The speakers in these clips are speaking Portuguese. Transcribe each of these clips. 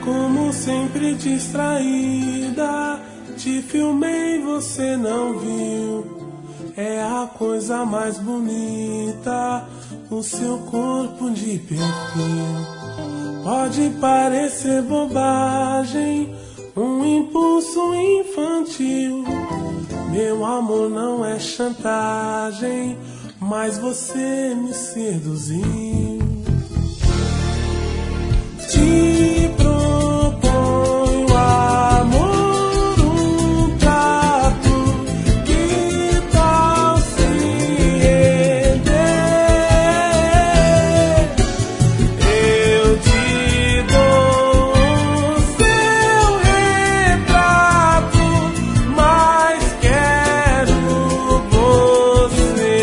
Como sempre distraída, te filmei e você não viu. É a coisa mais bonita, o seu corpo de perfil. Pode parecer bobagem, um impulso infantil. Meu amor não é chantagem, mas você me seduziu. Te proponho, amor, um trato. Que tal se render? Eu te dou o seu retrato, mas quero você.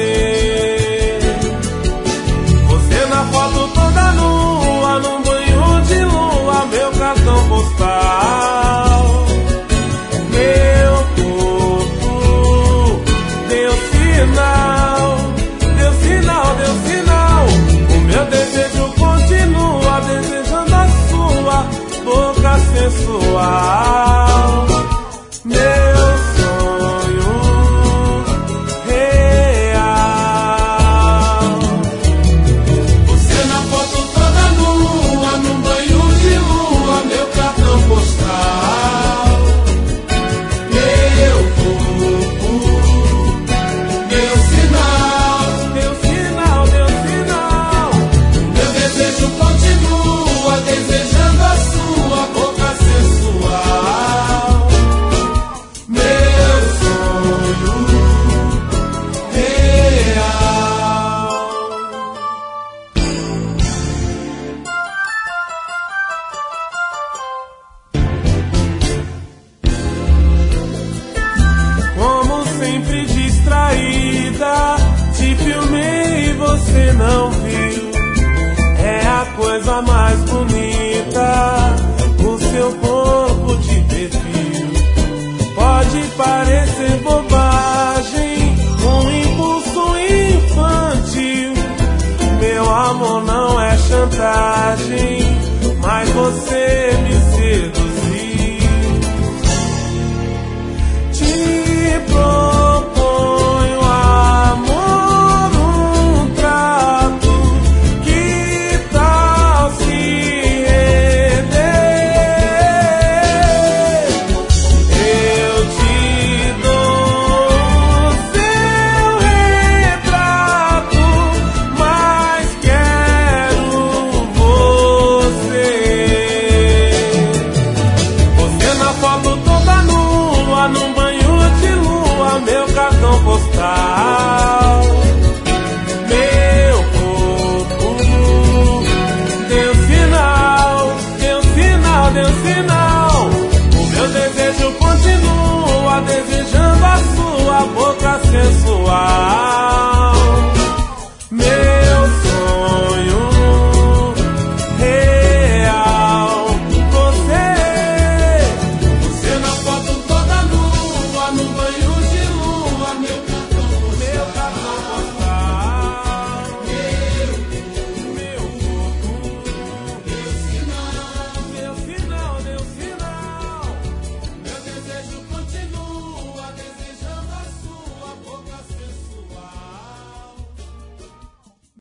Você na foto toda nua, num banho de lua, meu cartão postal. Meu corpo deu sinal, deu sinal, deu sinal. O meu desejo continua, desejando a sua boca sensual. Meu sonho real. Você na foto toda nua, num banho de lua, meu cartão postal. Meu corpo deu sinal, deu sinal, deu sinal. Meu desejo continua, desejando a sua boca sensual. Meu sonho real. Como sempre distraída, te filmei e você não viu. É a coisa mais bonita, o seu corpo de perfil. Pode parecer bobagem, um impulso infantil. Meu amor não é chantagem, mas você me seduziu. Te proponho, amor, um trato. Que tal se render? Eu te dou o seu retrato, mas quero você. Você na foto toda nua, num banho de lua, meu cartão postal. Meu corpo deu sinal, deu sinal, deu sinal.